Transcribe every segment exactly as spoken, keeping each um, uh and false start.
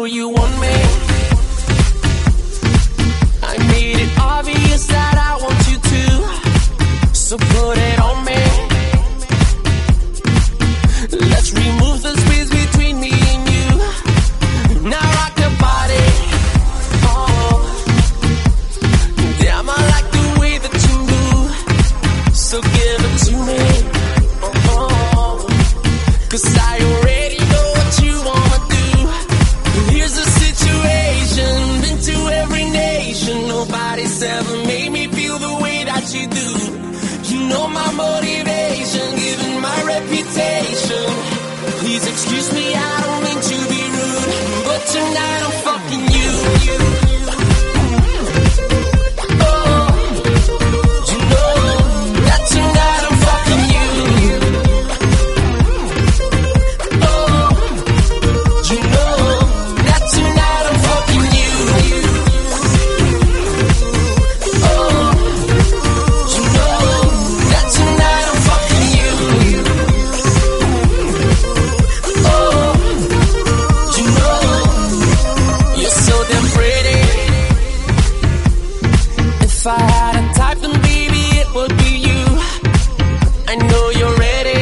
you want me. I made it obvious that I want you to, so put it on me. Let's remove the space between me and you. Now rock your body. Oh, damn, I like the way that you move, so give it to me. Oh, cause I already know what you wanna do. Here's the situation, been to every nation. Nobody's ever made me feel the way that you do. You know my motivation, given my reputation. Please excuse me, I don't mean to be rude, but tonight I'm fucking you. Oh, you know that tonight I'm fucking you. Oh, you know that tonight I'm fucking you. Oh, you know that tonight I'm fucking you. Oh, you know you're so damn pretty. If I had a type, then baby it would be you. I know you're ready.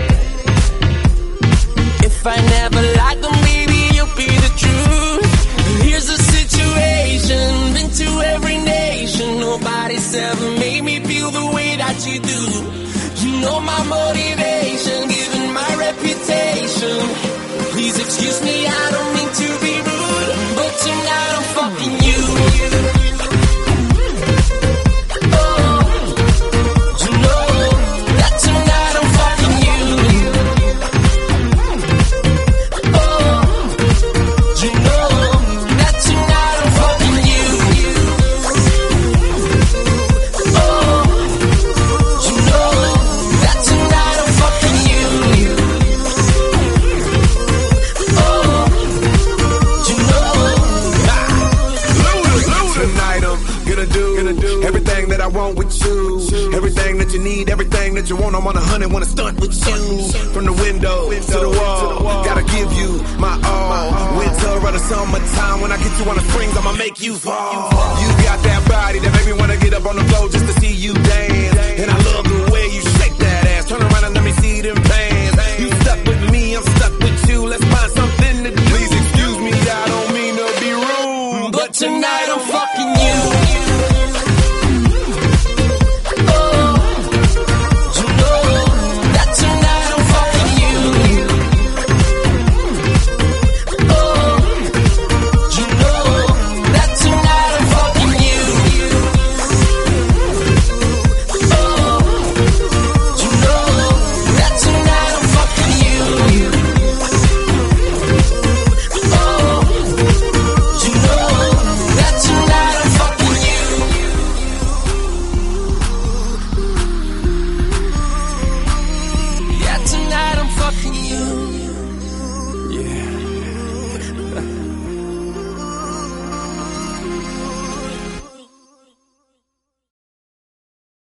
If I never liked them, baby you'll be the truth. Here's the situation, been to every nation. Nobody's ever made me feel the way that you do. You know my motivation, given my reputation. Please excuse me, I don't mean to be rude, but tonight I'm fucking you. Oh, you know that tonight I'm fucking you. Oh, you know that tonight I'm fucking you. Oh, you know that tonight I'm fucking you. Oh, you know. Tonight I'm gonna do, gonna do everything that I want with you. Everything that you need, everything that you want. I'm on a hundred, wanna stunt with you. From the window to the wall, gotta give you my all. Winter or the summertime, when I get you on the springs, I'ma make you fall. You got that body that make me wanna get up on the floor just to see you dance.